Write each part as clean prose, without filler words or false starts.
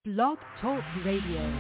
Blog Talk Radio.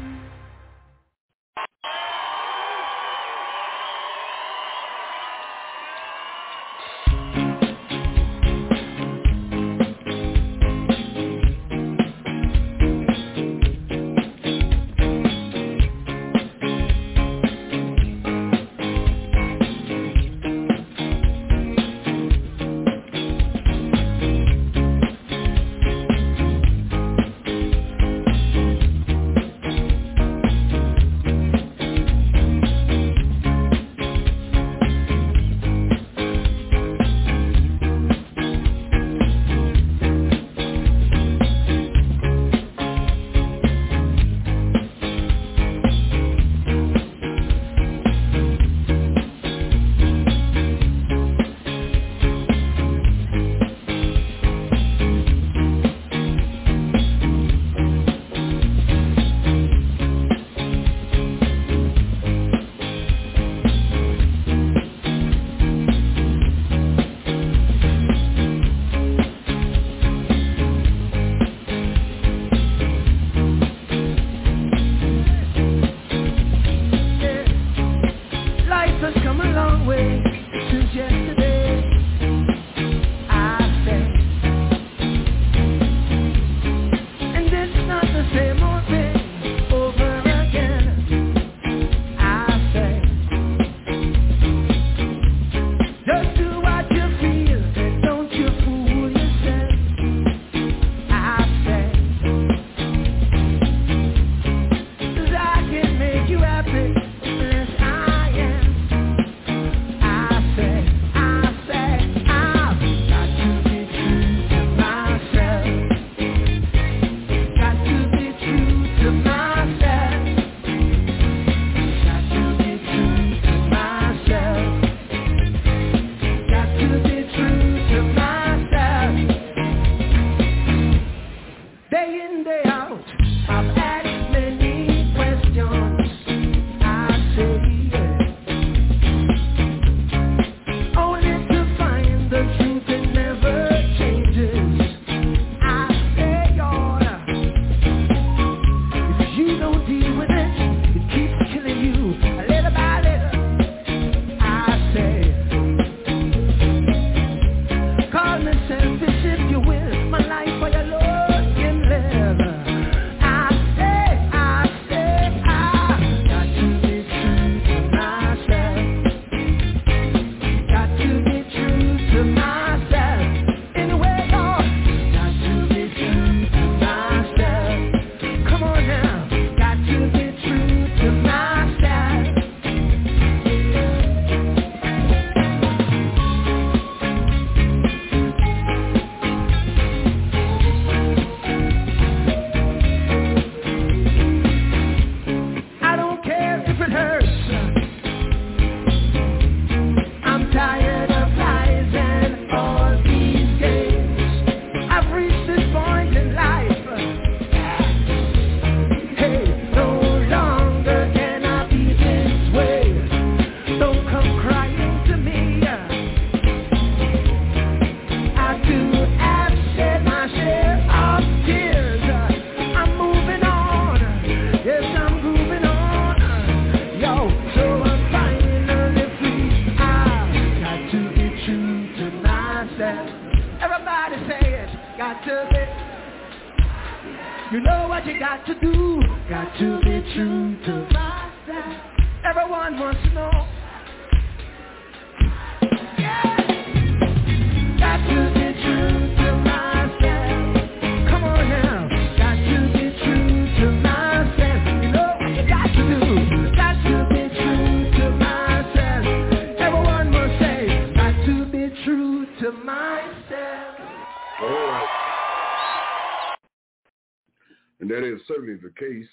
And that is certainly the case,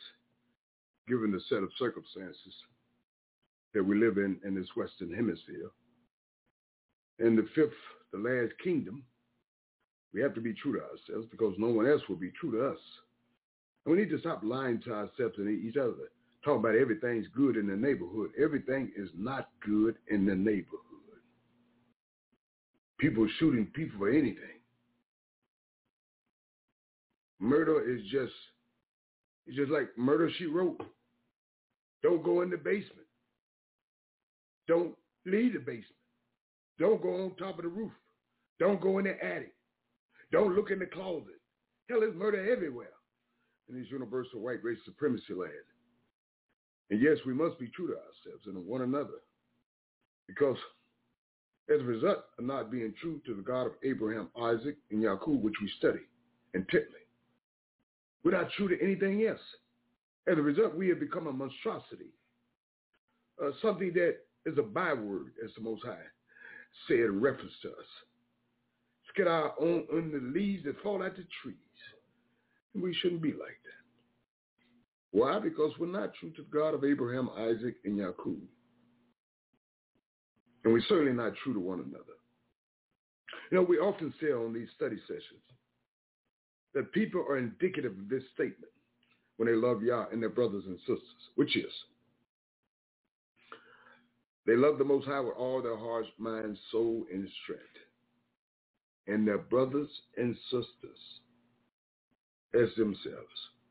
given the set of circumstances that we live in this Western Hemisphere. In the last kingdom, we have to be true to ourselves because no one else will be true to us. And we need to stop lying to ourselves and each other. Talk about everything's good in the neighborhood. Everything is not good in the neighborhood. People shooting people for anything. Murder is just It's just like Murder, She Wrote. Don't go in the basement. Don't leave the basement. Don't go on top of the roof. Don't go in the attic. Don't look in the closet. Hell, there's murder everywhere in this universal white race supremacy land. And yes, we must be true to ourselves and to one another, because as a result of not being true to the God of Abraham, Isaac, and Yaqub, which we study intently, we're not true to anything else. As a result, we have become a monstrosity, something that is a byword, as the Most High said in reference to us. Let's get our own on the leaves that fall out the trees. And we shouldn't be like that. Why? Because we're not true to the God of Abraham, Isaac, and Yaqub. And we're certainly not true to one another. You know, we often say on these study sessions that people are indicative of this statement when they love Yah and their brothers and sisters, which is, they love the Most High with all their heart, mind, soul, and strength, and their brothers and sisters as themselves.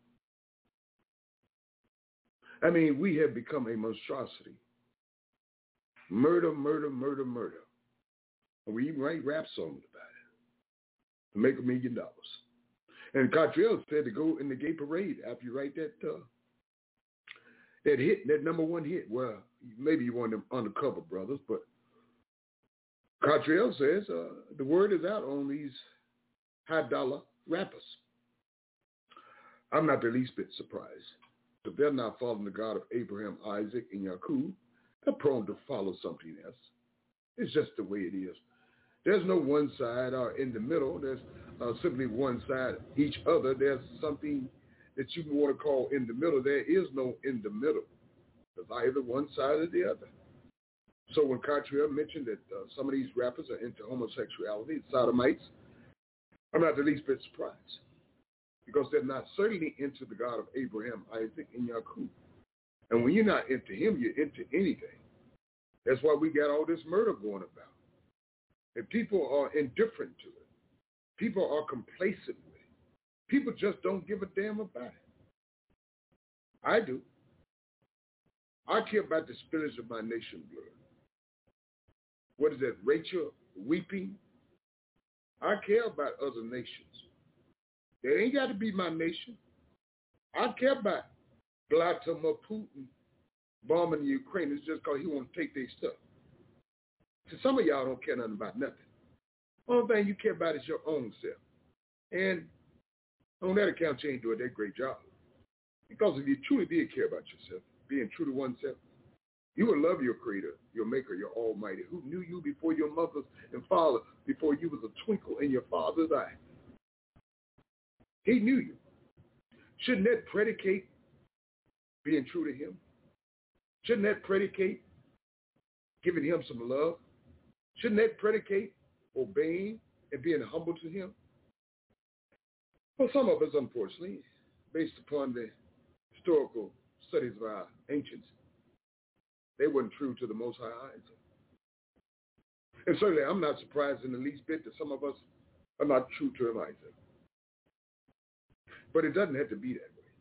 I mean, we have become a monstrosity. Murder, murder, murder, murder. And we even write rap songs about it to make $1 million. And Cottrell said to go in the gay parade after you write that hit, that number one hit. Well, maybe you want them undercover brothers, but Cottrell says the word is out on these high-dollar rappers. I'm not the least bit surprised. If they're not following the God of Abraham, Isaac, and Yaqub, they're prone to follow something else. It's just the way it is. There's no one side or in the middle. There's simply one side each other. There's something that you want to call in the middle. There is no in the middle. There's either one side or the other. So when Cottrell mentioned that some of these rappers are into homosexuality, sodomites, I'm not the least bit surprised, because they're not certainly into the God of Abraham, Isaac, and Yaqub. And when you're not into him, you're into anything. That's why we got all this murder going about. And people are indifferent to it. People are complacent with it. People just don't give a damn about it. I do. I care about the spillage of my nation blood. What is that, Rachel weeping? I care about other nations. They ain't got to be my nation. I care about Vladimir Putin bombing Ukraine. It's just because he want to take their stuff. So some of y'all don't care nothing about nothing. Only thing you care about is your own self. And on that account, you ain't doing that great job. Because if you truly did care about yourself, being true to oneself, you would love your creator, your maker, your almighty, who knew you before your mother and father, before you was a twinkle in your father's eye. He knew you. Shouldn't that predicate being true to him? Shouldn't that predicate giving him some love? Shouldn't that predicate obeying and being humble to him? Well, some of us, unfortunately, based upon the historical studies of our ancients, they weren't true to the Most High either. And certainly I'm not surprised in the least bit that some of us are not true to him either. But it doesn't have to be that way.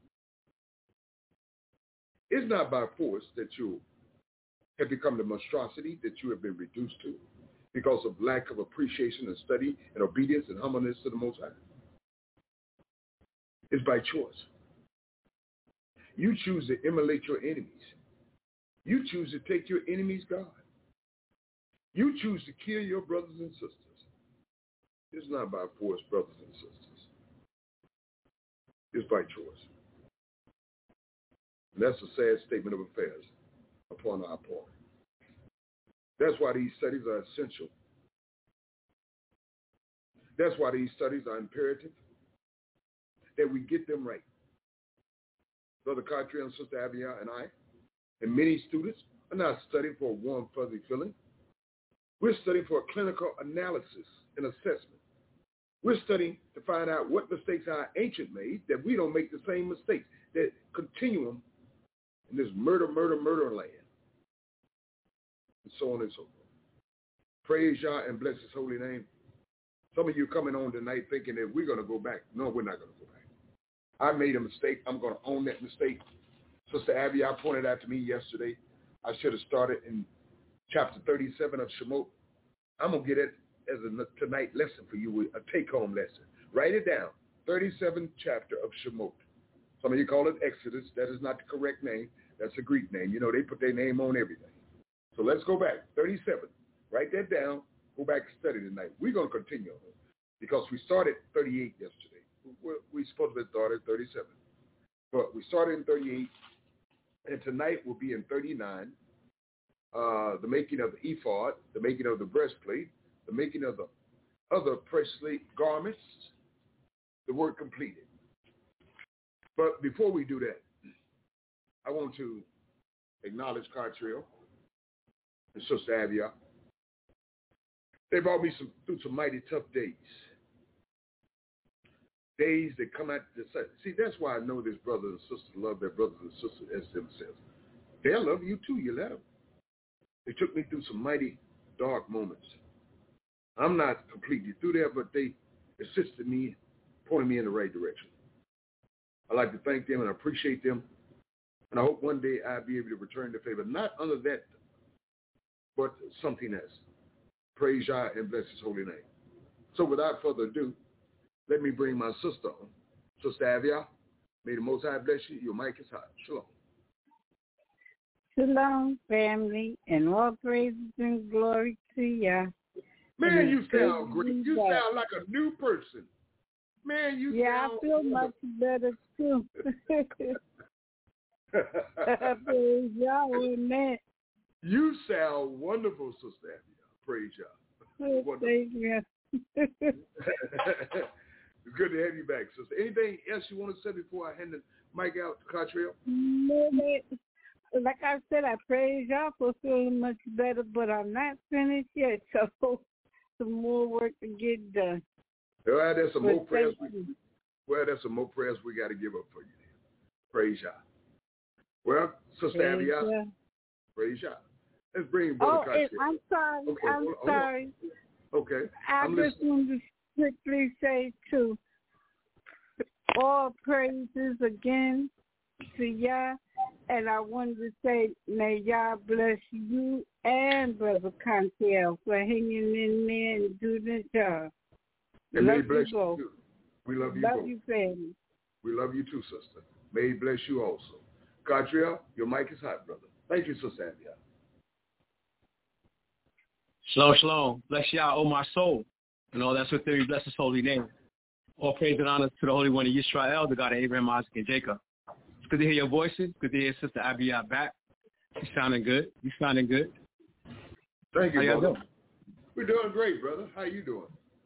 It's not by force that you have become the monstrosity that you have been reduced to because of lack of appreciation and study and obedience and humbleness to the Most High. It's by choice. You choose to immolate your enemies. You choose to take your enemy's God. You choose to kill your brothers and sisters. It's not by force, brothers and sisters. It's by choice. And that's a sad statement of affairs upon our part. That's why these studies are essential. That's why these studies are imperative, that we get them right. Brother Cottrell and Sister Avia and I, and many students, are not studying for a warm, fuzzy feeling. We're studying for a clinical analysis and assessment. We're studying to find out what mistakes our ancient made, that we don't make the same mistakes, that continuum in this murder land, and so on and so forth. Praise Yah and bless his holy name. Some of you coming on tonight thinking that we're going to go back. No, we're not going to go back. I made a mistake. I'm going to own that mistake. Sister Abby, I pointed out to me yesterday, I should have started in chapter 37 of Shemot. I'm going to get it as a tonight lesson for you, a take-home lesson. Write it down, 37th chapter of Shemot. Some of you call it Exodus. That is not the correct name. That's a Greek name. You know, they put their name on everything. So let's go back, 37. Write that down. Go back and study tonight. We're going to continue on it because we started 38 yesterday. We supposed to have started 37. But we started in 38, and tonight we'll be in 39. The making of the ephod, the making of the breastplate, the making of the other priestly garments, the work completed. But before we do that, I want to acknowledge Cartrill and Sister Avia. They brought me through some mighty tough days. Days that come out the sun. See, that's why I know this brothers and sisters love their brothers and sisters as themselves. They'll love you too, you let them. They took me through some mighty dark moments. I'm not completely through there, but they assisted me, pointed me in the right direction. I'd like to thank them and appreciate them. And I hope one day I'll be able to return the favor, not under that, but something else. Praise Yah and bless his holy name. So without further ado, let me bring my sister on. Sister Avia, may the Most High bless you. Your mic is hot. Shalom. Shalom, family, and all praises and glory to Yah. Man, you sound great. You sound like a new person. Man, you sound... Yeah, I feel much better, too. Praise Yah on that. You sound wonderful, Sister Avia. Praise Yah. Thank you. It's good to have you back, sister. Anything else you want to say before I hand the mic out to Cartrill? No, like I said, I praise y'all for feeling much better, but I'm not finished yet, so some more work to get done. Well, there's some more prayers. There's some more prayers we got to give up for you. Praise Yah. Well, Sister Avia, praise Yah. Let's bring Brother Cartrill. I'm sorry. Okay, I'm sorry. Okay. I just want to strictly say, too, all praises again to Yah, and I wanted to say, may Yah bless you and Brother Cartrill for hanging in there and doing the job. And may love bless you both. You. We love you love both. You, family. We love you too, sister. May he bless you also. Cartrill, your mic is hot, brother. Thank you, Sister Avia. Shalom, shalom. Bless Yah, oh my soul. And all that's within me, bless his holy name. All praise and honor to the Holy One of Yisrael, the God of Abraham, Isaac, and Jacob. It's good to hear your voices. Good to hear Sister Abiyah back. You sounding good. You sounding good. Thank you, How brother. doing? We're doing great, brother. How you doing?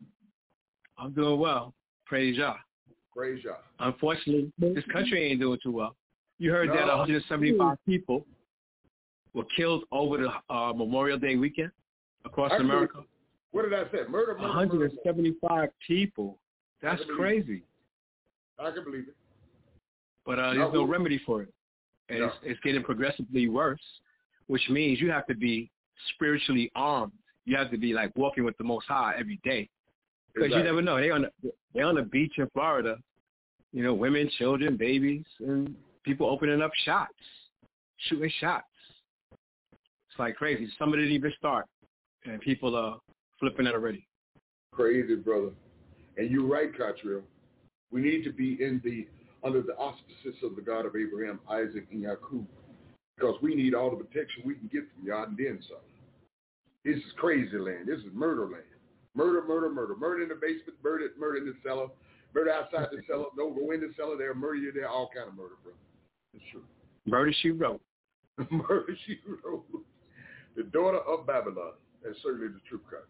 I'm doing well. Praise Yah. Praise Yah. Unfortunately, this country ain't doing too well. You heard that 175 people were killed over the Memorial Day weekend across America. What did I say? Murder. 175 people. That's crazy. I can believe it. But there's no remedy for it. And it's getting progressively worse, which means you have to be spiritually armed. You have to be like walking with the Most High every day. Because you never know. They're on the beach in Florida, you know, women, children, babies, and people opening up shots, shooting shots. It's like crazy. Some didn't even start, and people are flipping it already. Crazy, brother. And you're right, Cartrill. We need to be under the auspices of the God of Abraham, Isaac, and Yaakov, because we need all the protection we can get from Yah and then some. This is crazy land. This is murder land. Murder, murder, murder. Murder in the basement, murder in the cellar, murder outside the cellar. No, go in the cellar, they'll murder you there. All kind of murder, brother. It's true. Murder, she wrote. Murder, she wrote. The daughter of Babylon. That's certainly the true country.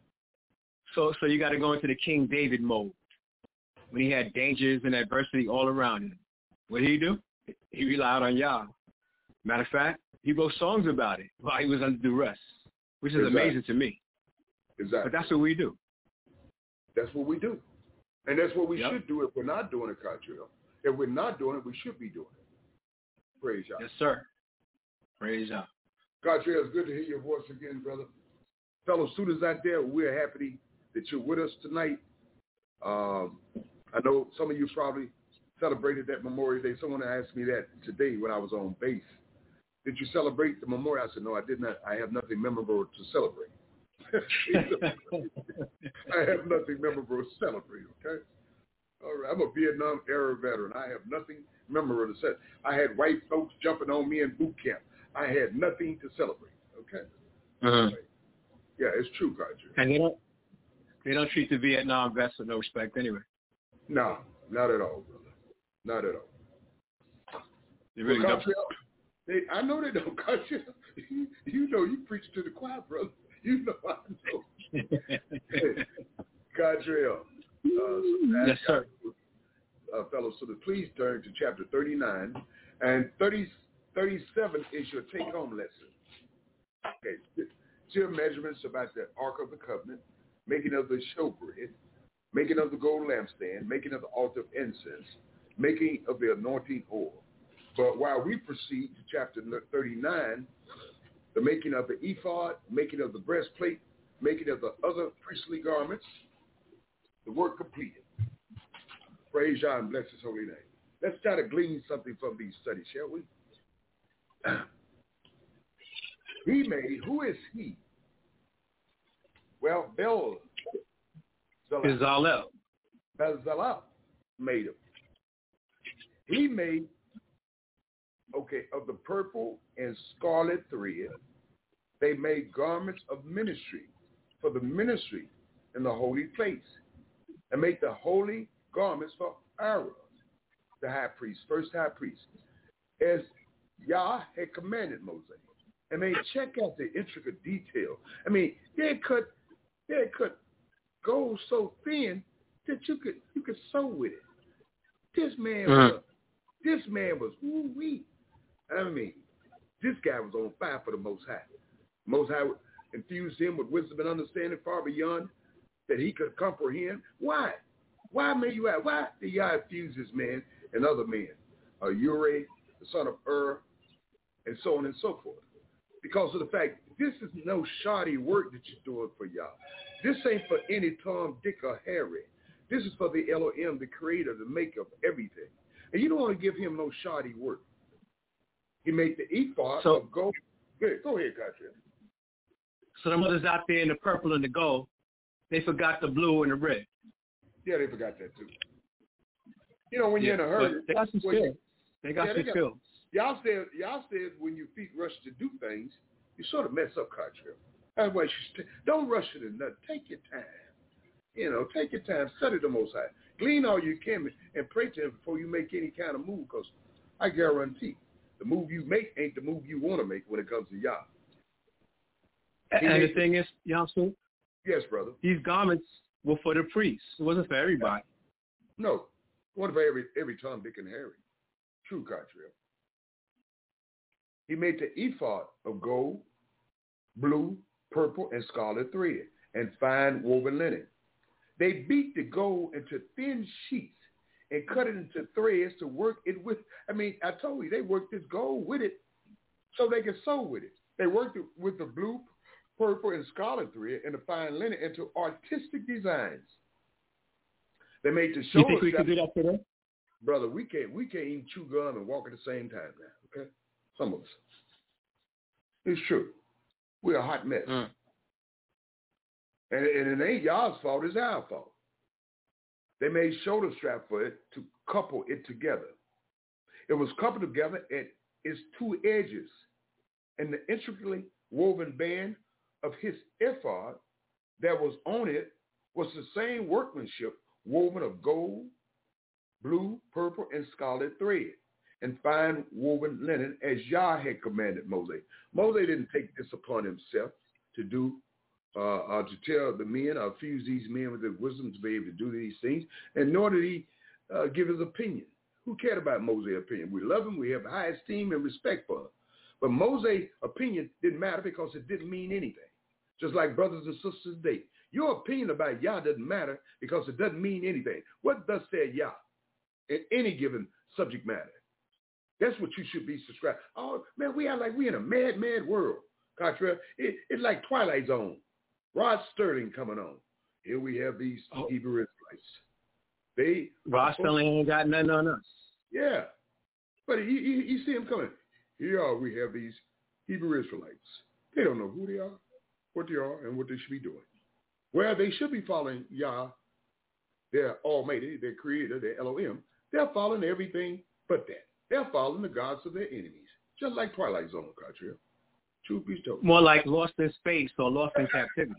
So you got to go into the King David mode. When he had dangers and adversity all around him, what did he do? He relied on Yah. Matter of fact, he wrote songs about it while he was under duress, which is amazing to me. Exactly. But that's what we do. That's what we do. And that's what we should do if we're not doing it, Cartrill. If we're not doing it, we should be doing it. Praise Yah. Yes, sir. Praise Yah. Cartrill, it's good to hear your voice again, brother. Fellow students out there, we're happy that you're with us tonight. I know some of you probably celebrated that Memorial Day. Someone asked me that today when I was on base. Did you celebrate the memorial? I said, no, I did not. I have nothing memorable to celebrate. I have nothing memorable to celebrate, okay? All right, I'm a Vietnam era veteran. I have nothing memorable to say. I had white folks jumping on me in boot camp. I had nothing to celebrate, okay? Right. Yeah, it's true, Carter. And they don't treat the Vietnam vets with no respect anyway. No, not at all, brother. Not at all. They really don't. I know they don't, Carter. You know you preach to the choir, brother. You know I know. Cadrell. Yes, sir. Fellows, so please turn to chapter 39. And 37 is your take-home lesson. Okay. Still measurements about the Ark of the Covenant, making of the showbread, making of the gold lampstand, making of the altar of incense, making of the anointing oil. But while we proceed to chapter 39, the making of the ephod, making of the breastplate, making of the other priestly garments, the work completed. Praise Yah and bless his holy name. Let's try to glean something from these studies, shall we? He made, who is he? Well, Bezalel made him. He made, of the purple and scarlet thread, they made garments of ministry for the ministry in the holy place, and make the holy garments for Aaron, the high priest, first high priest, as Yah had commanded Moses. And they check out the intricate detail. I mean, they cut gold so thin that you could sew with it. This man was woo-wee. I mean, this guy was on fire for the Most High. Most High infused him with wisdom and understanding far beyond that he could comprehend. Why? Why may you ask? Why did Yah infuse this man and other men? Uri, the son of and so on and so forth. Because of the fact, this is no shoddy work that you're doing for Yah. This ain't for any Tom, Dick, or Harry. This is for the Elohim, the creator, the maker of everything. And you don't want to give him no shoddy work. He made the ephod of gold. Go ahead, Katrin. So the mothers out there in the purple and the gold, they forgot the blue and the red. Yeah, they forgot that too. You know, when you're in a hurry. They got some skills. They got some skills. Y'all said when your feet rush to do things, you sort of mess up, Cartrell. That's why don't rush it and nothing. Take your time. You know, take your time. Study the Most High. Glean all you can and pray to him before you make any kind of move, because I guarantee the move you make ain't the move you want to make when it comes to Yah. And the thing is, Yamsu, yes, brother, these garments were for the priests. It wasn't for everybody. No. It wasn't for every Tom, Dick, and Harry. True, Cartrell. He made the ephod of gold, blue, purple, and scarlet thread, and fine woven linen. They beat the gold into thin sheets and cut it into threads to work it with. I mean, I told you, they worked this gold with it so they could sew with it. They worked it with the blue, purple, and scarlet thread and the fine linen into artistic designs. They made the shoulder. You think we could do that today? Brother, we can't even chew gum and walk at the same time now, okay? Some of us. It's true. We're a hot mess. And it ain't y'all's fault, it's our fault. They made shoulder strap for it to couple it together. It was coupled together at its two edges, and the intricately woven band of his ephod that was on it was the same workmanship woven of gold, blue, purple, and scarlet thread, and fine woven linen as Yah had commanded Moses. Moses didn't take this upon himself to do, to tell the men, or fuse these men with the wisdom to be able to do these things, and nor did he give his opinion. Who cared about Moses' opinion? We love him, we have high esteem and respect for him. But Moses' opinion didn't matter because it didn't mean anything. Just like brothers and sisters today. Your opinion about Yah doesn't matter because it doesn't mean anything. What thus said Yah in any given subject matter? That's what you should be subscribed. Oh, man, we in a mad, mad world. Contra, it's like Twilight Zone. Rod Sterling coming on. Here we have these Hebrew Israelites. Rosalind ain't got nothing on us. Yeah. But you see them coming. Here we have these Hebrew Israelites. They don't know who they are, what they are, and what they should be doing. Well, they should be following Yah, their Almighty, their Creator, their Elohim. They're following everything but that. They're following the gods of their enemies, just like Twilight Zone, Cartrill. Truth be told. More like lost in space or lost in captivity.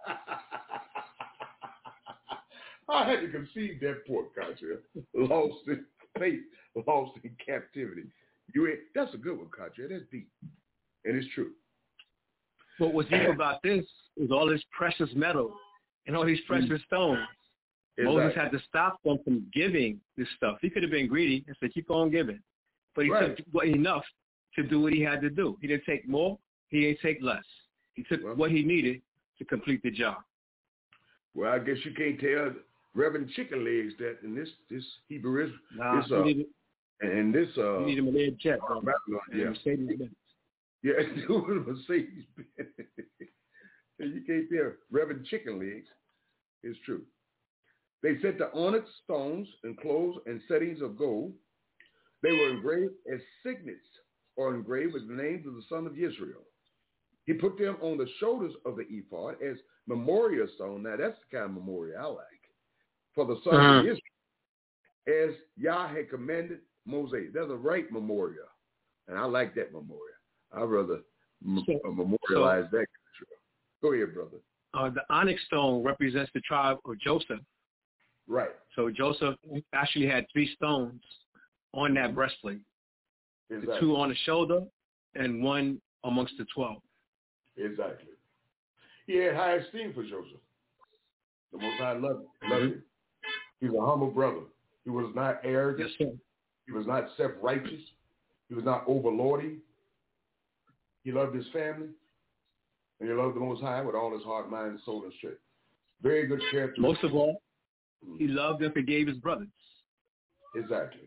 I had to concede that point, Cartrill. Lost in space, lost in captivity. That's a good one, Cartrill. That's deep. And it's true. But what's deep about this is all this precious metal and all these precious stones. Exactly. Moses had to stop them from giving this stuff. He could have been greedy and said, keep on giving. But he took enough to do what he had to do. He didn't take more. He didn't take less. He took what he needed to complete the job. Well, I guess you can't tell Reverend Chicken Legs that in this Hebrew is you need a lead check. Mercedes-Benz. Yeah, Mercedes. You can't tell Reverend Chicken Legs. It's true. They set the onyx stones enclosed in settings of gold. They were engraved as signets or engraved with the names of the son of Israel. He put them on the shoulders of the ephod as memorial stone. Now, that's the kind of memorial I like. For the son of Israel, as Yah had commanded Moses. That's a right memorial. And I like that memorial. I'd rather memorialize that. Go ahead, brother. The onyx stone represents the tribe of Joseph. Right. So Joseph actually had 3 stones on that breastplate. Exactly. The 2 on the shoulder and 1 amongst the 12. Exactly. He had high esteem for Joseph. The Most High loved him. He was a humble brother. He was not arrogant. Yes, sir. He was not self-righteous. He was not overlording. He loved his family. And he loved the Most High with all his heart, mind, soul, and strength. Very good character. Most of all, he loved and forgave his brothers. Exactly.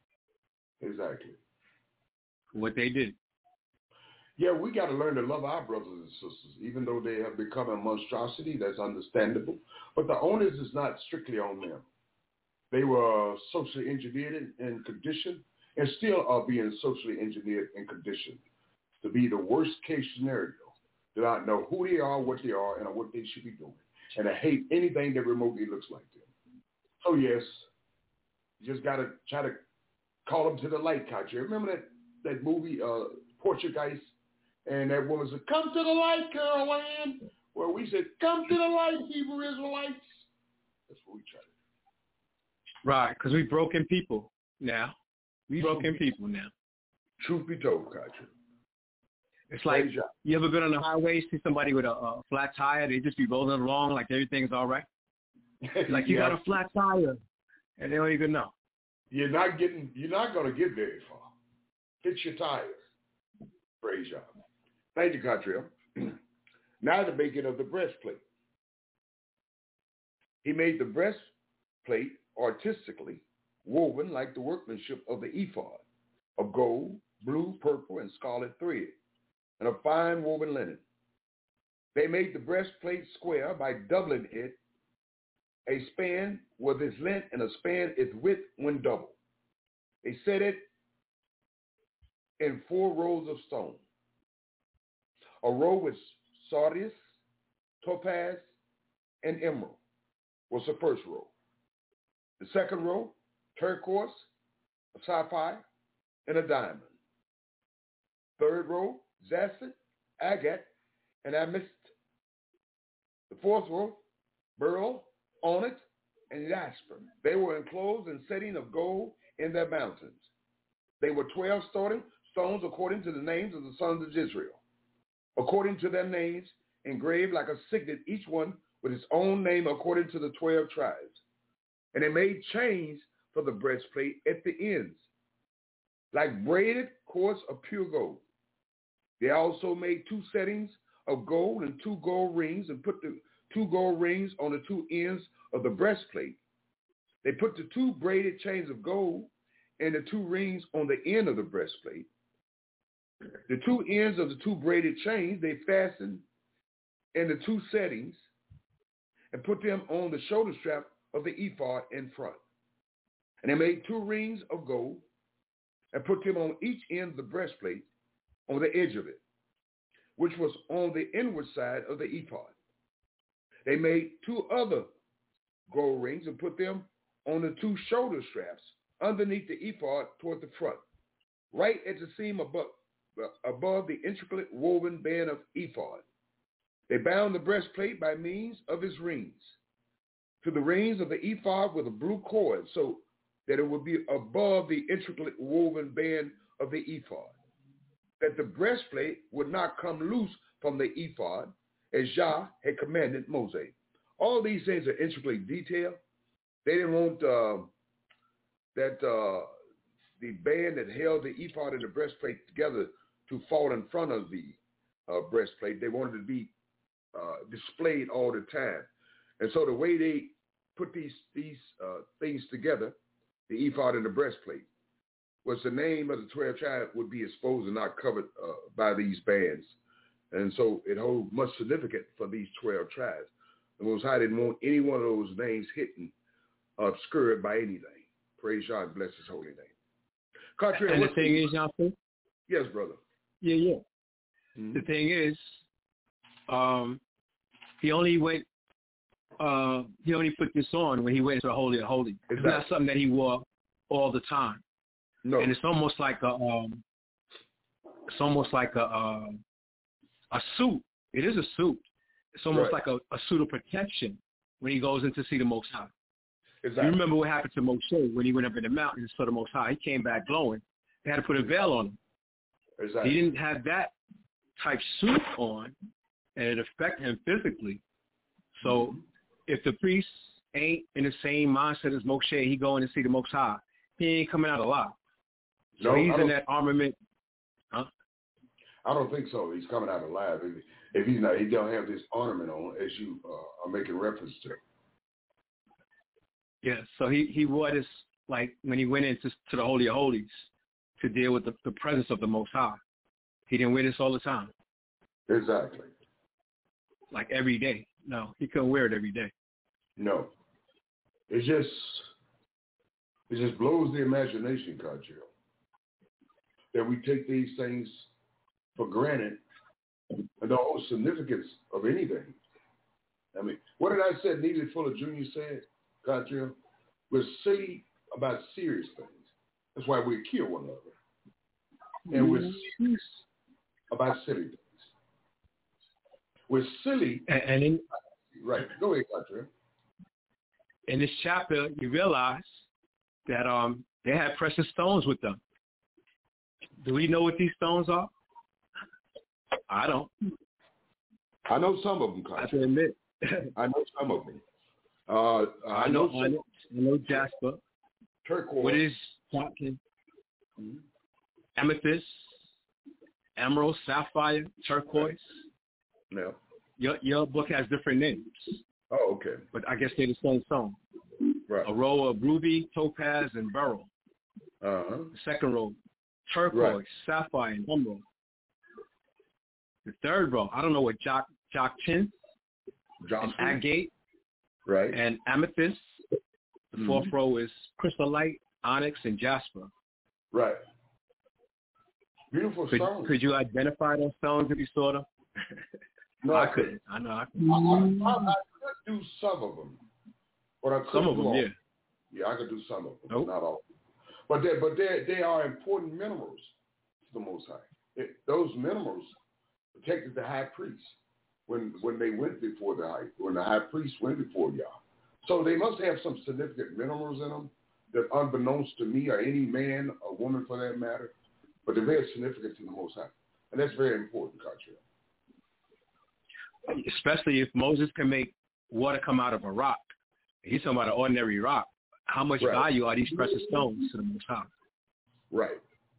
What they did. Yeah, we got to learn to love our brothers and sisters, even though they have become a monstrosity. That's understandable. But the onus is not strictly on them. They were socially engineered and conditioned, and still are being socially engineered and conditioned to be the worst case scenario. Do not know who they are, what they are, and what they should be doing, and to hate anything that remotely looks like them. So yes, you just got to try to call them to the light, Kachi. Remember that movie, Portuguese? And that woman said, come to the light, Caroline. Well, we said, come to the light, Hebrew Israelites. That's what we try to do. Right, because we broken people now. Truth be told, Kachi. It's like, you ever been on the highway, see somebody with a flat tire, they just be rolling along like everything's all right? Like, you got a flat tire, and they don't even know. You're not going to get very far. Fix your tires. Praise God. Thank you, Cottrell. Now the making of the breastplate. He made the breastplate artistically woven like the workmanship of the ephod, of gold, blue, purple, and scarlet thread, and of fine woven linen. They made the breastplate square by doubling it. A span was its length, and a span its width when doubled. They set it in 4 rows of stone. A row with sardius, topaz, and emerald was the first row. The second row, turquoise, a sapphire, and a diamond. Third row, jasper, agate, and amethyst. The fourth row, beryl, onyx, and jasper. They were enclosed in setting of gold in their mountains. They were 12 stones according to the names of the sons of Israel, according to their names, engraved like a signet, each one with its own name according to the 12 tribes. And they made chains for the breastplate at the ends, like braided cords of pure gold. They also made 2 settings of gold and 2 gold rings, and put the 2 gold rings on the 2 ends of the breastplate. They put the 2 braided chains of gold and the 2 rings on the end of the breastplate. The 2 ends of the 2 braided chains they fastened in the 2 settings and put them on the shoulder strap of the ephod in front. And they made 2 rings of gold and put them on each end of the breastplate on the edge of it, which was on the inward side of the ephod. They made 2 other gold rings and put them on the 2 shoulder straps underneath the ephod toward the front, right at the seam above the intricately woven band of ephod. They bound the breastplate by means of its rings to the rings of the ephod with a blue cord so that it would be above the intricately woven band of the ephod, that the breastplate would not come loose from the ephod as Yah had commanded Moses. All these things are intricately detailed. They didn't want the band that held the ephod and the breastplate together to fall in front of the breastplate. They wanted to be displayed all the time. And so the way they put these things together, the ephod and the breastplate, was the name of the 12 tribes would be exposed and not covered by these bands. And so it holds much significance for these 12 tribes. The Most High didn't want any one of those names hidden, obscured by anything. Praise God and bless his holy name. Contrary, and the thing is, Yahweh? Yes, brother. Yeah. Mm-hmm. The thing is, he only put this on when he went to the Holy of Holies. Exactly. It's not something that he wore all the time. No. And it's almost like a suit. It is a suit. It's almost like a suit of protection when he goes in to see the Most High. Exactly. You remember what happened to Moshe when he went up in the mountains for the Most High? He came back glowing. They had to put a veil on him. Exactly. He didn't have that type suit on, and it affected him physically. So if the priest ain't in the same mindset as Moshe, he going to see the Most High, he ain't coming out alive. So no, he's in that armament. Huh? I don't think so. He's coming out alive. If he's not, he don't have this ornament on, as you are making reference to. Yeah, so he wore this, like, when he went into the Holy of Holies to deal with the presence of the Most High. He didn't wear this all the time. Exactly. Like every day. No, he couldn't wear it every day. No. It just blows the imagination, Kajil, that we take these things for granted and the whole significance of anything. I mean, what did I say Needed Fuller Jr. said, Kajil? We're silly about serious things. That's why we kill one another. And we're serious about silly things. We're silly. Right. Go ahead, Kajil. In this chapter, you realize that they had precious stones with them. Do we know what these stones are? I don't. I know some of them, Kajil. I have to admit. I know some of them. I know jasper. Turquoise. What is talking? Amethyst, emerald, sapphire, turquoise. No. Your book has different names. Oh, okay. But I guess they're the same stone. Right. A row of ruby, topaz, and beryl. Uh-huh. The second row, turquoise, sapphire, and emerald. The third row, I don't know what jachin, and agate, right, and amethyst. The fourth row is chrysolite, onyx, and jasper. Right. Beautiful stones. Could you identify those stones if you saw them? No, I couldn't. I know I couldn't. I could do some of them, but I couldn't some of them, all. yeah. Yeah, I could do some of them, nope. not all. But they are important minerals to the Most High. Those minerals protected the high priest when they went before when the high priest went before Yah. So they must have some significant minerals in them that, unbeknownst to me or any man or woman for that matter, but they're very significant to the Most High, and that's very important, Kajil. Especially if Moses can make water come out of a rock. He's talking about an ordinary rock. How much value are these precious stones to the Most High? Right.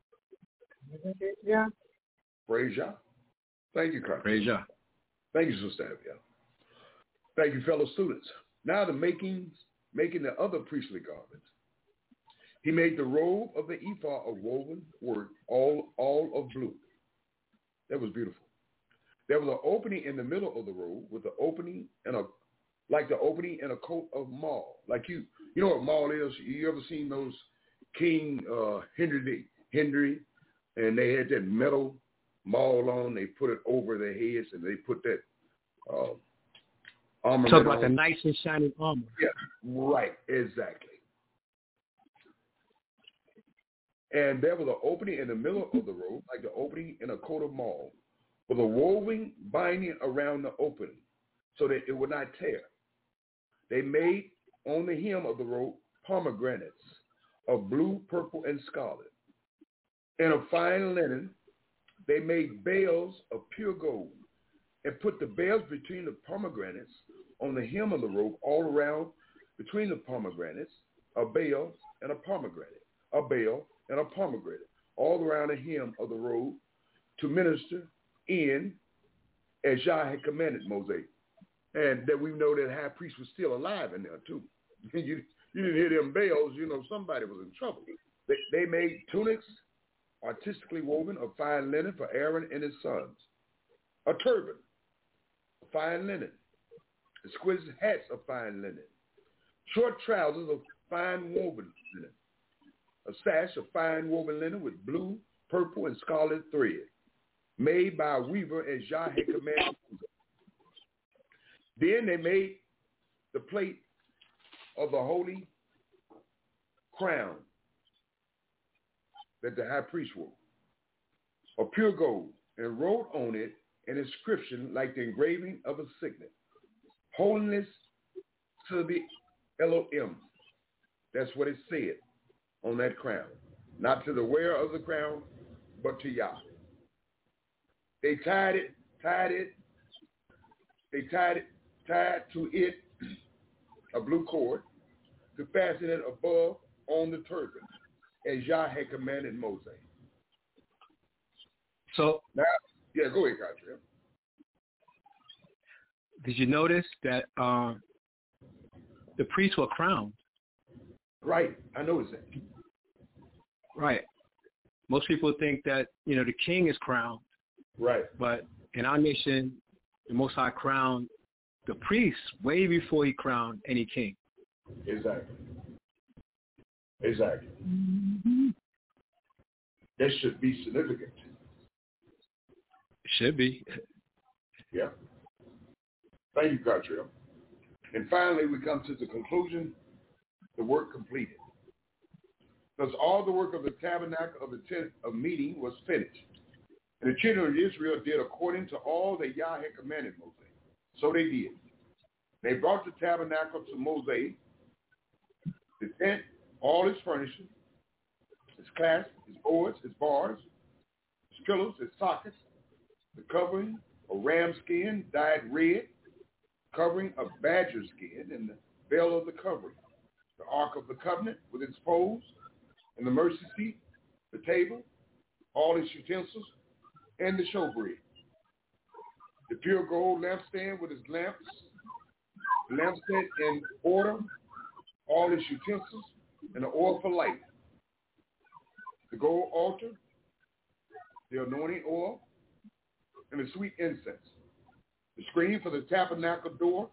Yeah. Praise Yah. Thank you, Kajil. Praise Yah. Thank you, Sister Abigail. Thank you, fellow students. Now the making the other priestly garments. He made the robe of the ephod of woven work, all of blue. That was beautiful. There was an opening in the middle of the robe with the opening like the opening in a coat of mail. Like you You know what mall is? You ever seen those King Henry, and they had that metal maul on? They put it over their heads, and they put that armor. Talk about the nice and shining armor. Yeah, right, exactly. And there was an opening in the middle of the road, like the opening in a coat of maul, with a woven binding around the opening so that it would not tear. They made on the hem of the robe pomegranates of blue, purple, and scarlet. And of fine linen, they made bales of pure gold and put the bales between the pomegranates on the hem of the robe all around between the pomegranates, a bale and a pomegranate, a bale and a pomegranate, all around the hem of the robe to minister in as Yah had commanded Moses. And that we know that high priest was still alive in there too. You didn't hear them bells, you know somebody was in trouble. They made tunics artistically woven of fine linen for Aaron and his sons, a turban of fine linen, exquisite hats of fine linen, short trousers of fine woven linen, a sash of fine woven linen with blue, purple, and scarlet thread, made by a weaver as Yah had commanded. Then they made the plate of the holy crown that the high priest wore, of pure gold, and wrote on it an inscription like the engraving of a signet, holiness to the Elohim. That's what it said on that crown. Not to the wearer of the crown, but to Yah. They tied to it a blue cord to fasten it above on the turban, as Yah had commanded Moses. So now, yeah, go ahead, Katria. Did you notice that the priests were crowned? Right, I noticed that. Right. Most people think that, the king is crowned. Right. But in our nation, the Most High crowned the priests way before he crowned any king. Exactly. Mm-hmm. That should be significant. It should be. Yeah. Thank you, Katria. And finally, we come to the conclusion, the work completed. Because all the work of the tabernacle of the tent of meeting was finished. And the children of Israel did according to all that Yah had commanded Moses. So they did. They brought the tabernacle to Moses, the tent, all its furnishings, its clasps, its boards, its bars, its pillars, its sockets, the covering of ram skin dyed red, covering of badger skin, and the veil of the covering, the ark of the covenant with its poles, and the mercy seat, the table, all its utensils, and the showbread, the pure gold lampstand with its lamps, the lampstand in order, all its utensils, and the oil for light, the gold altar, the anointing oil, and the sweet incense, the screen for the tabernacle door,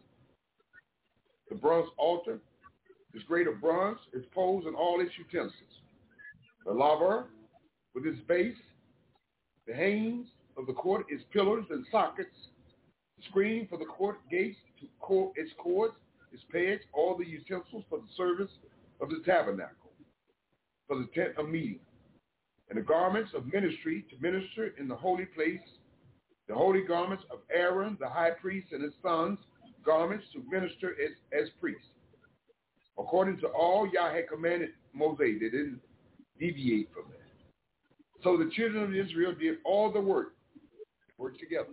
the bronze altar, its grate of bronze, its poles, and all its utensils, the laver with its base, the hangings of the court, its pillars and sockets, the screen for the court gates, its cords, its pegs, all the utensils for the service of the tabernacle, for the tent of meeting, and the garments of ministry to minister in the holy place, the holy garments of Aaron, the high priest, and his sons, garments to minister as priests. According to all Yah had commanded Moses, they didn't deviate from that. So the children of Israel did all the work together.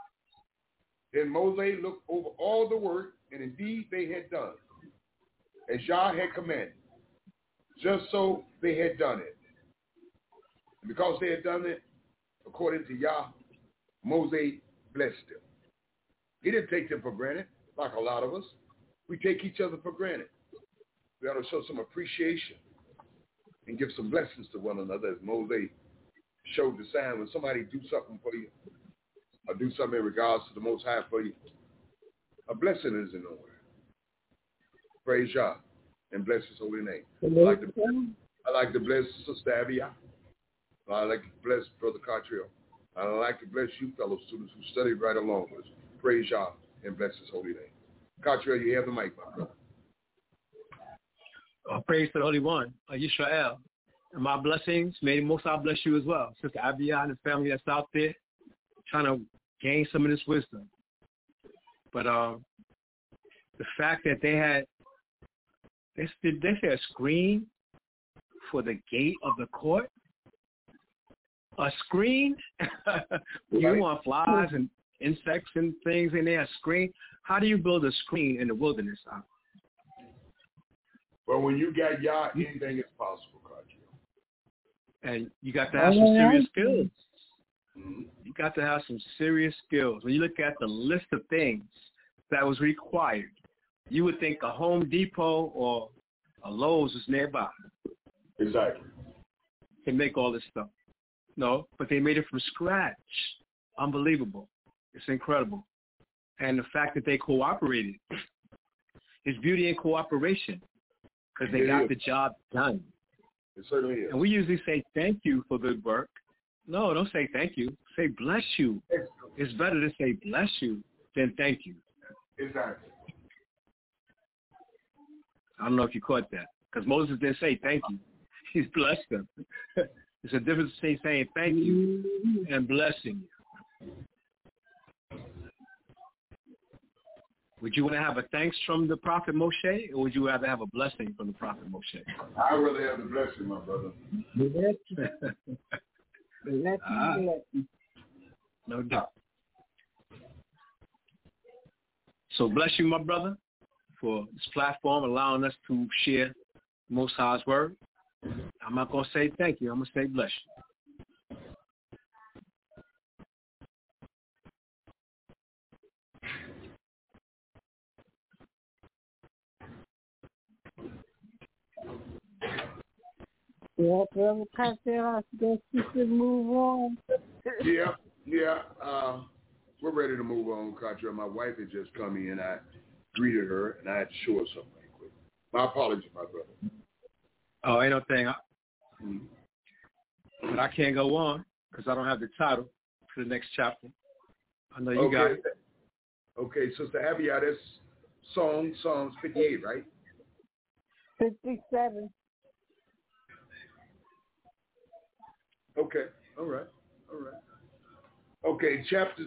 Then Moses looked over all the work, and indeed they had done, as Yah had commanded. Just so they had done it. And because they had done it, according to Yah, Moses blessed them. He didn't take them for granted, like a lot of us. We take each other for granted. We ought to show some appreciation and give some blessings to one another, as Moses showed the sign when somebody do something for you, or do something in regards to the Most High for you. A blessing is in order. Praise Yah. and bless his holy name. I like to bless Sister Avia. I like to bless Brother Cartrill. I like to bless you fellow students who studied right along with us. Praise Yah and bless his holy name. Cartrill, you have the mic, my brother. Praise to the Holy One, Yisrael. And my blessings, may the Most High bless you as well. Sister Avia and the family that's out there trying to gain some of this wisdom. But the fact that they had a screen for the gate of the court, a screen. You want flies and insects and things in there, a screen. How do you build a screen in the wilderness? Well, when you got Yah, anything is possible, Cartrill. And you got to have some serious skills. You got to have some serious skills. When you look at the list of things that was required, you would think a Home Depot or a Lowe's was nearby. Exactly. To make all this stuff. No, but they made it from scratch. Unbelievable. It's incredible. And the fact that they cooperated. It's beauty in cooperation because they got the job done. It certainly is. And we usually say thank you for good work. No, don't say thank you. Say bless you. It's better to say bless you than thank you. Exactly. I don't know if you caught that because Moses didn't say thank you. He's blessed them. There's a difference between saying thank you and blessing you. Would you want to have a thanks from the Prophet Moshe, or would you rather have a blessing from the Prophet Moshe? I'd rather have the blessing, my brother. No doubt. So bless you, my brother, for this platform, allowing us to share Most High's word. I'm not going to say thank you. I'm going to say bless you. Yeah, Brother Cartel, I guess you should move on. Yeah. We're ready to move on, Cartel. My wife had just come in. I greeted her, and I had to show her something quick. My apologies, my brother. Oh, ain't no thing. But I can't go on because I don't have the title for the next chapter. I know you got it. Okay, Sister Avia, that's Psalms 58, right? 57. Okay, all right. Okay, chapter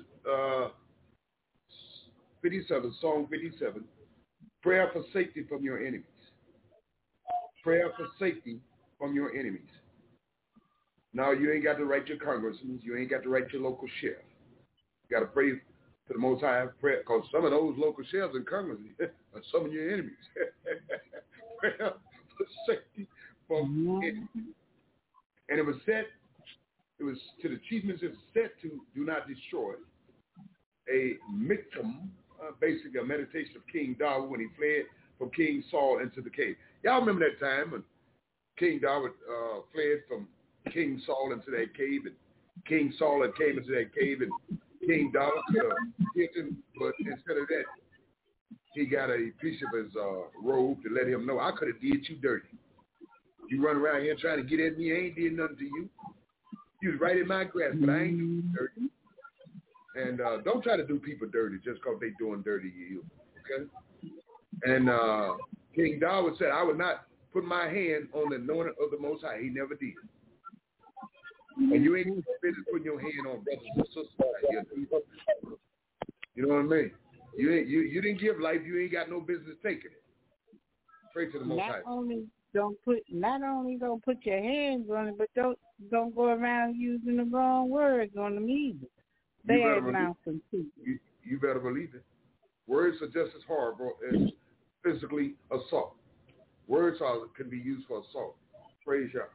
57, Psalm 57, prayer for safety from your enemies. Prayer for safety from your enemies. Now, you ain't got to write your congressmen. You ain't got to write your local sheriff. You got to pray to the Most High prayer, because some of those local sheriffs and congressmen are some of your enemies. Prayer for safety from enemies. And it was to the chief minister set to do not destroy a miktam, basically a meditation of King David when he fled from King Saul into the cave. Y'all remember that time when King David fled from King Saul into that cave, and King Saul had came into that cave, and King David could have hit him, but instead of that, he got a piece of his robe to let him know, I could have did you dirty. You run around here trying to get at me, I ain't did nothing to you. You was right in my grasp, but I ain't doing you dirty. And don't try to do people dirty just because they doing dirty to you, okay? And King David said, I would not put my hand on the anointing of the Most High. He never did. And you ain't business putting your hand on brothers and sisters. You know what I mean? You didn't give life. You ain't got no business taking it. Pray to the Most High. Not only don't put your hands on it, but don't go around using the wrong words on them either. Bad mouthing people. You better believe it. Words are just as horrible as physically assault. Words can be used for assault. Praise Yah.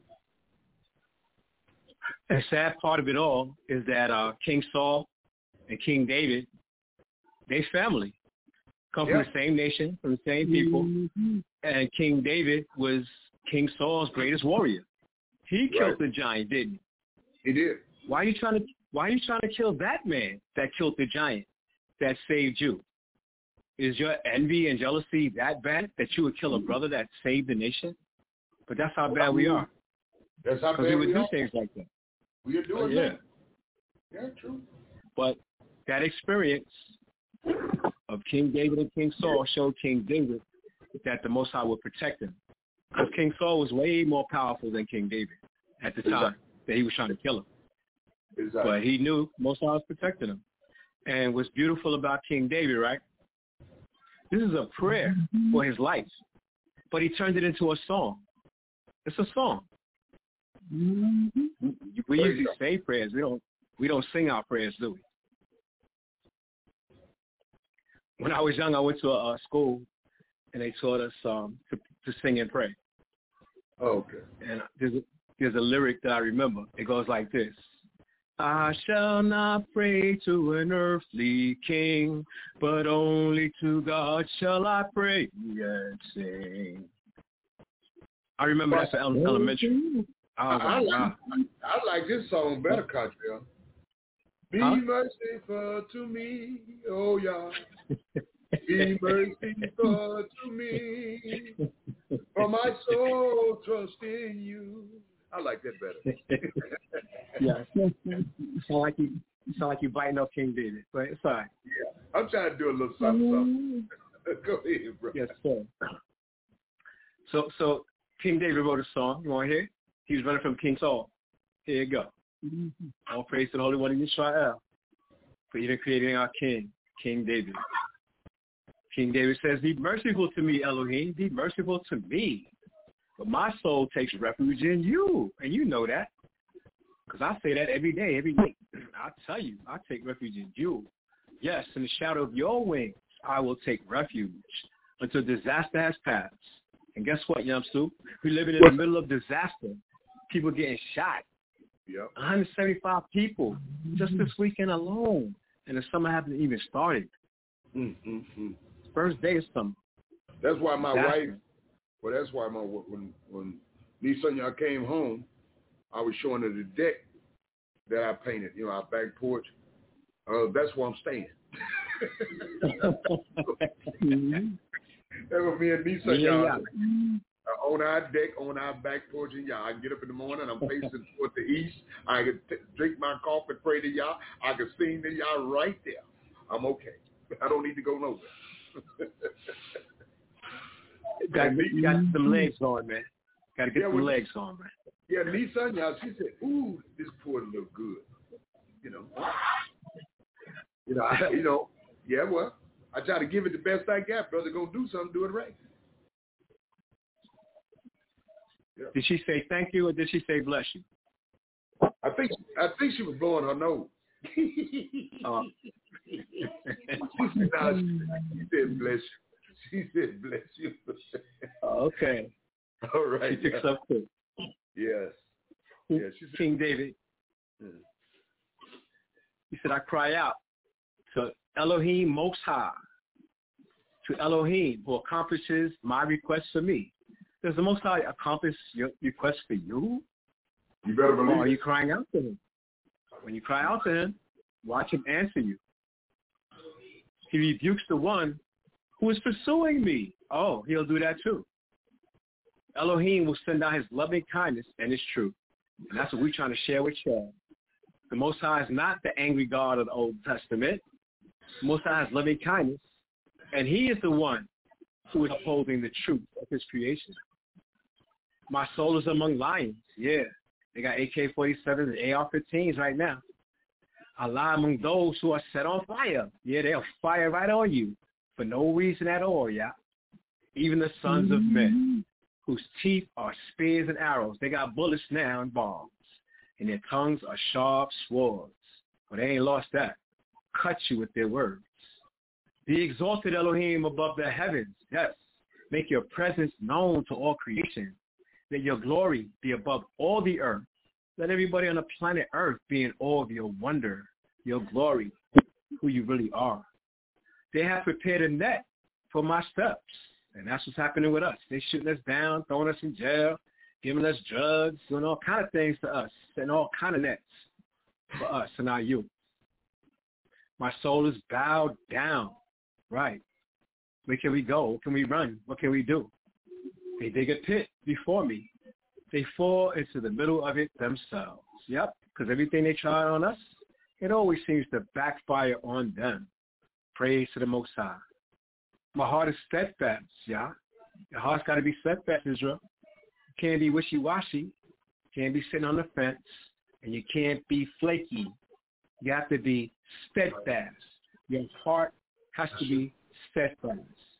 The sad part of it all is that King Saul and King David, they family. Come from the same nation, from the same people. Mm-hmm. And King David was King Saul's greatest warrior. He killed the giant, didn't he? He did. Why are you trying to kill that man that killed the giant that saved you? is your envy and jealousy that bad that you would kill a brother that saved the nation? But that's how bad we are. That's how bad we would we do are. things like that. We are doing that. Yeah, true. But that experience of King David and King Saul showed King David that the Most High would protect him. Because King Saul was way more powerful than King David at the time that he was trying to kill him. Exactly. But he knew Most High was protecting him. And what's beautiful about King David, right? This is a prayer for his life. But he turned it into a song. It's a song. We usually say prayers. We don't sing our prayers, do we? When I was young, I went to a school, and they taught us to sing and pray. Okay. And there's a lyric that I remember. It goes like this. I shall not pray to an earthly king, but only to God shall I pray and sing. I remember that from elementary. I like this song better, Cottrell. Be merciful to me, oh yeah. Be merciful to me, for my soul trusts in you. I like that better. Yeah, you sound like you biting up King David, but it's all right. Yeah, I'm trying to do a little something. Go ahead, bro. Yes, sir. So King David wrote a song. You want to hear it? He was running from King Saul. Here you go. All praise to the Holy One of Israel, for even creating our King, King David. King David says, be merciful to me, Elohim. Be merciful to me. But my soul takes refuge in you. And you know that. Because I say that every day, every night. I tell you, I take refuge in you. Yes, in the shadow of your wings, I will take refuge until disaster has passed. And guess what, Yamsu? We're living in the middle of disaster. People getting shot. Yep. 175 people just this weekend alone. And the summer hasn't even started. First day of summer. That's why my wife, when Nisanya came home, I was showing her the deck that I painted, our back porch. That's where I'm staying. That was me and Nisanya. On our deck, on our back porch, and I get up in the morning, I'm facing toward the east. I can drink my coffee, pray to y'all. I can sing to y'all right there. I'm okay. I don't need to go nowhere. You got some legs on, man. Got to get some legs on, man. Yeah, Nisanya, she said, "Ooh, this porch look good." Yeah. Well, I try to give it the best I got, brother. Gonna do something, do it right. Yeah. Did she say thank you or did she say bless you? I think she was blowing her nose. She said bless you. She said bless you. Okay. All right. She took stuff too. Yes. Yeah, she said, King David. He said, I cry out to Elohim Most High, to Elohim who accomplishes my request for me. Does the Most High accomplish your request for you? You better believe it. Or are you crying out to him? When you cry out to him, watch him answer you. He rebukes the one who is pursuing me. Oh, he'll do that too. Elohim will send out his loving kindness and his truth. And that's what we're trying to share with you. The Most High is not the angry God of the Old Testament. The Most High has loving kindness. And he is the one who is upholding the truth of his creation. My soul is among lions. Yeah. They got AK-47s and AR-15s right now. I lie among those who are set on fire. Yeah, they'll fire right on you for no reason at all, yeah. Even the sons of men, whose teeth are spears and arrows. They got bullets now and bombs. And their tongues are sharp swords. But they ain't lost that. Cut you with their words. Be exalted, Elohim, above the heavens. Yes. Make your presence known to all creation. Let your glory be above all the earth. Let everybody on the planet Earth be in awe of your wonder, your glory, who you really are. They have prepared a net for my steps. And that's what's happening with us. They shooting us down, throwing us in jail, giving us drugs, doing all kind of things to us, and all kind of nets for us and our youth. My soul is bowed down. Right. Where can we go? Where can we run? What can we do? They dig a pit before me. They fall into the middle of it themselves. Yep, because everything they try on us, it always seems to backfire on them. Praise to the Most High. My heart is steadfast, yeah. Your heart's got to be steadfast, Israel. You can't be wishy-washy. You can't be sitting on the fence. And you can't be flaky. You have to be steadfast. Your heart has to be steadfast.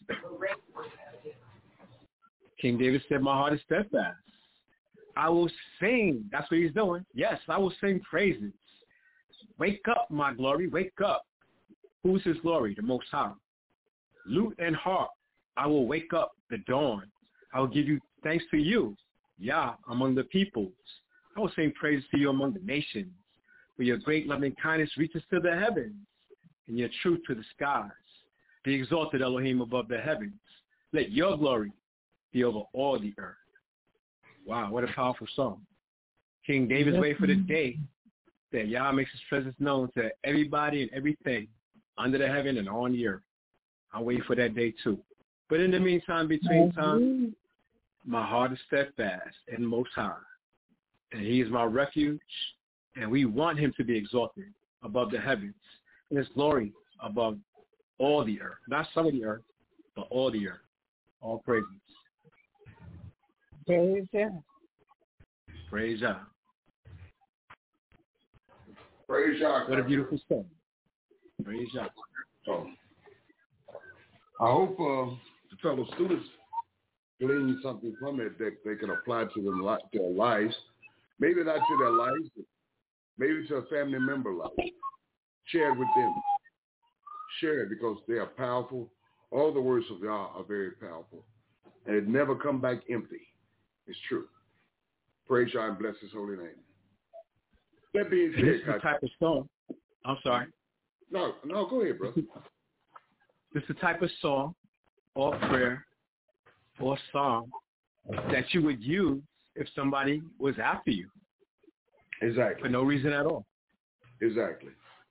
King David said, my heart is steadfast. I will sing. That's what he's doing. Yes, I will sing praises. Wake up, my glory. Wake up. Who's his glory? The Most High. Lute and harp. I will wake up the dawn. I will give you thanks to you, Yah, among the peoples. I will sing praises to you among the nations. For your great loving kindness reaches to the heavens, and your truth to the skies. Be exalted, Elohim, above the heavens. Let your glory be over all the earth. Wow, what a powerful song. King David's waiting for the day that Yah makes his presence known to everybody and everything under the heaven and on the earth. I'm waiting for that day too. But in the meantime, between time, my heart is steadfast and Most High. And he is my refuge, and we want him to be exalted above the heavens, and his glory above all the earth. Not some of the earth, but all the earth. All praises. Praise Yah. Praise Yah. Praise Yah. What a beautiful song. Praise Yah. So, I hope the fellow students glean something from it that they can apply to their lives. Maybe not to their lives, but maybe to a family member life. Share it with them. Share it because they are powerful. All the words of God are very powerful. And it never come back empty. It's true. Praise God and bless his holy name. That being said, this is the type of song. I'm sorry. No, go ahead, brother. This is the type of song or prayer or song that you would use if somebody was after you. Exactly. For no reason at all. Exactly.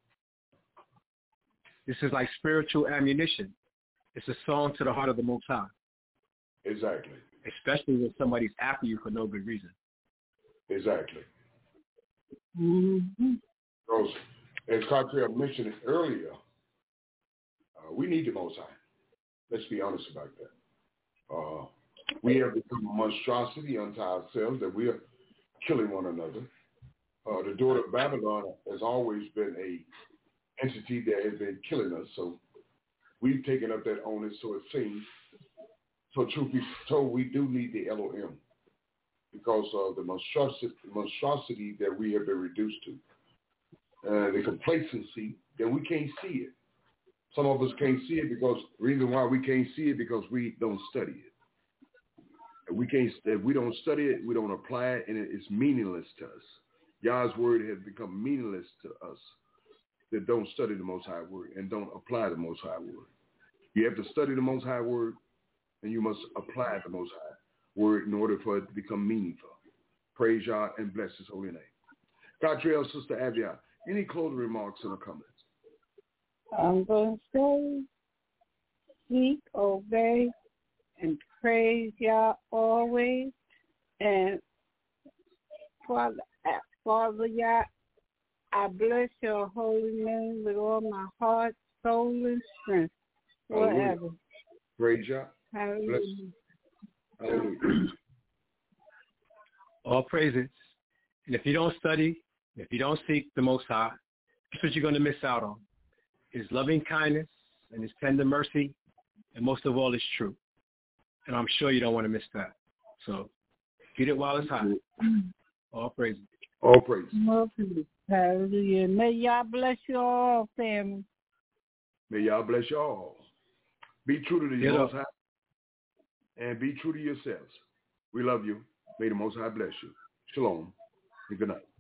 This is like spiritual ammunition. It's a song to the heart of the Most High. Exactly. Especially when somebody's after you for no good reason. Exactly. Mm-hmm. Because, as Cartrell mentioned earlier, we need the Most High. Let's be honest about that. We have become a monstrosity unto ourselves that we are killing one another. The daughter of Babylon has always been a entity that has been killing us. So we've taken up that onus, so it seems. So truth be told, we do need the Elohim because of the monstrosity that we have been reduced to. The complacency that we can't see it. Some of us can't see it because the reason why we can't see it because we don't study it. If we don't study it, we don't apply it, and it's meaningless to us. Yah's word has become meaningless to us that don't study the Most High word and don't apply the Most High word. You have to study the Most High word, and you must apply the Most High word in order for it to become meaningful. Praise Yah and bless his holy name. Cartrell, Sister Avia, any closing remarks or comments? I'm going to say, seek, obey, and praise Yah always. And Father Yah, I bless your holy name with all my heart, soul, and strength, forever. Praise Yah. Hallelujah. Hallelujah. All praises. And if you don't study, if you don't seek the Most High, that's what you're going to miss out on. His loving kindness and his tender mercy, and most of all, his truth. And I'm sure you don't want to miss that. So get it while it's hot. All praises. All praises. Hallelujah. May Yah bless you all, family. May Yah bless you all. Be true to the Most High and be true to yourselves. We love you. May the Most High bless you. Shalom and good night.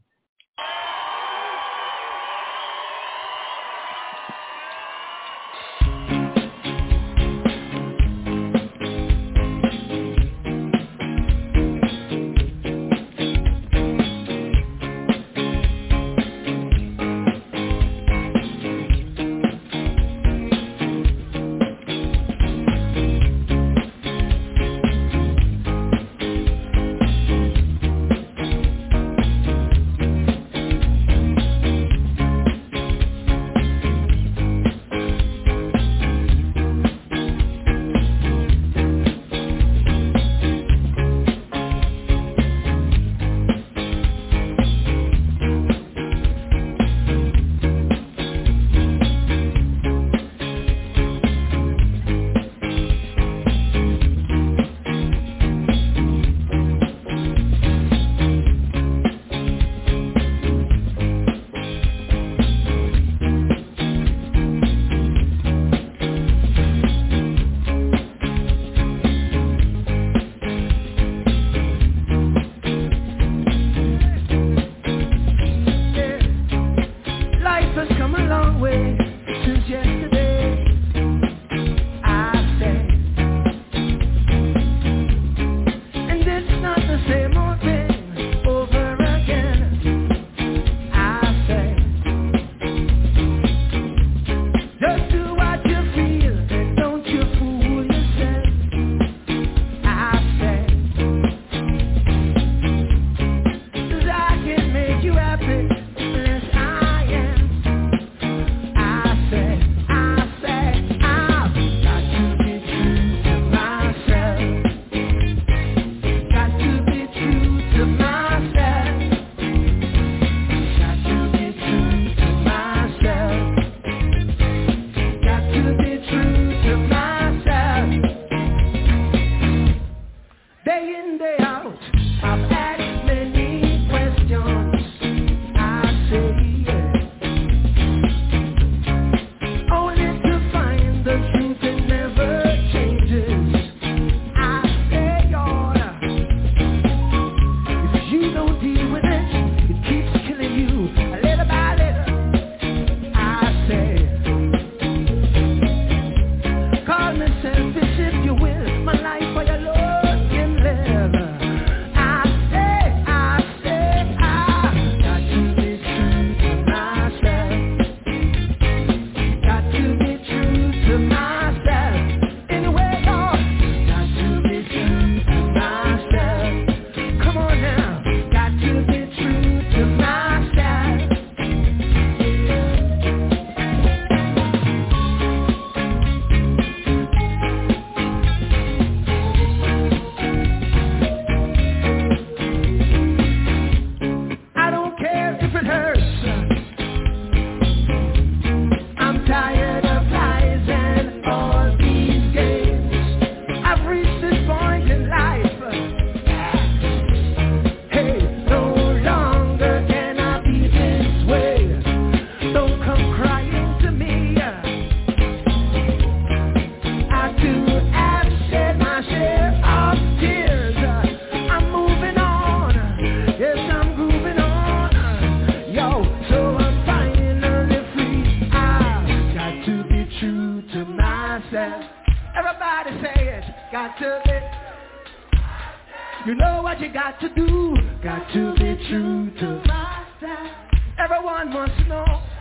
got to be. You know what you got to do. Got to be true to myself. Everyone wants to know.